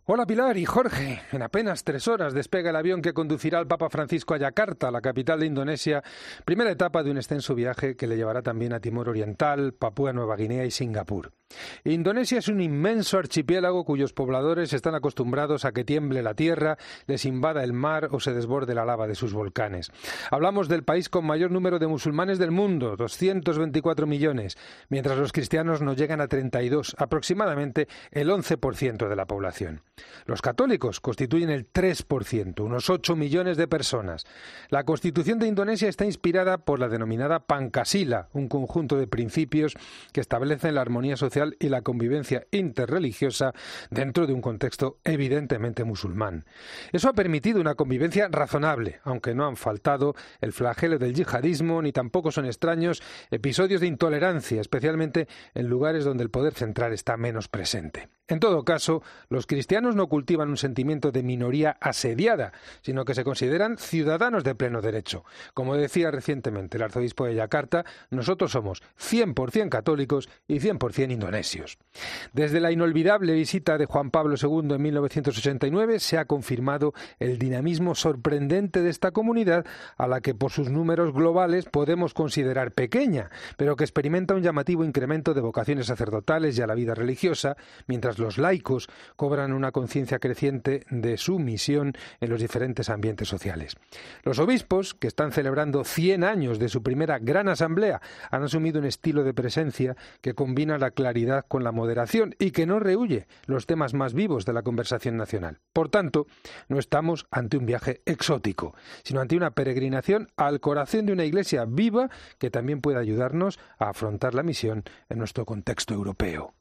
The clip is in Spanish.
Hola Pilar y Jorge. En apenas 3 horas despega el avión que conducirá al Papa Francisco a Yakarta, la capital de Indonesia, primera etapa de un extenso viaje que le llevará también a Timor Oriental, Papúa Nueva Guinea y Singapur. Indonesia es un inmenso archipiélago cuyos pobladores están acostumbrados a que tiemble la tierra, les invada el mar o se desborde la lava de sus volcanes. Hablamos del país con mayor número de musulmanes del mundo, 224 millones, mientras los cristianos no llegan a 32, aproximadamente el 11% de la población. Los católicos constituyen el 3%, unos 8 millones de personas. La Constitución de Indonesia está inspirada por la denominada Pancasila, un conjunto de principios que establecen la armonía social y la convivencia interreligiosa dentro de un contexto evidentemente musulmán. Eso ha permitido una convivencia razonable, aunque no han faltado el flagelo del yihadismo ni tampoco son extraños episodios de intolerancia, especialmente en lugares donde el poder central está menos presente. En todo caso, los cristianos no cultivan un sentimiento de minoría asediada, sino que se consideran ciudadanos de pleno derecho. Como decía recientemente el arzobispo de Yakarta, nosotros somos 100% católicos y 100% indonesios. Desde la inolvidable visita de Juan Pablo II en 1989 se ha confirmado el dinamismo sorprendente de esta comunidad, a la que por sus números globales podemos considerar pequeña, pero que experimenta un llamativo incremento de vocaciones sacerdotales y a la vida religiosa, mientras los laicos cobran una conciencia creciente de su misión en los diferentes ambientes sociales. Los obispos, que están celebrando 100 años de su primera gran asamblea, han asumido un estilo de presencia que combina la claridad con la moderación y que no rehúye los temas más vivos de la conversación nacional. Por tanto, no estamos ante un viaje exótico, sino ante una peregrinación al corazón de una iglesia viva que también puede ayudarnos a afrontar la misión en nuestro contexto europeo.